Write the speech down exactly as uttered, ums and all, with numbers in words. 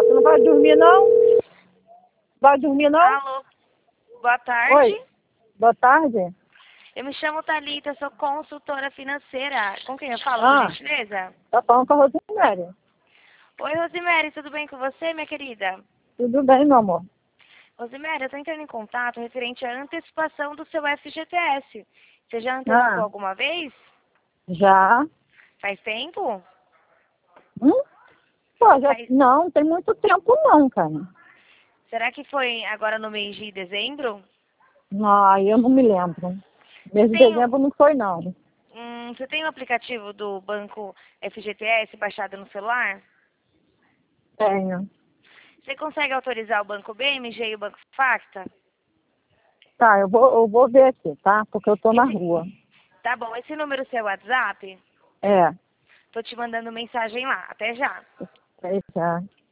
Você não vai dormir, não? Vai dormir, não? Alô, boa tarde. Oi, boa tarde. Eu me chamo Thalita, sou consultora financeira. Com quem eu falo, Ah. por gentileza? Tá falando com a Rosemary. Oi, Rosemary, tudo bem com você, minha querida? Tudo bem, meu amor? Rosemary, eu tô entrando em contato referente à antecipação do seu F G T S. Você já antecipou Ah, alguma vez? já. Faz tempo? Hum? Pô, já... Faz... Não, tem muito tempo não, cara. Será que foi agora no mês de dezembro? Ah, eu não me lembro. Você Mês de tem, o- dezembro não foi, não. hum, você tem o aplicativo do banco F G T S baixado no celular? Tenho. Você consegue autorizar o Banco B M G e o Banco Facta? Tá, eu vou, eu vou ver aqui, tá? Porque eu tô na Esse, rua. tá bom, esse número é seu WhatsApp? É. Tô te mandando mensagem lá. Até já. É, já.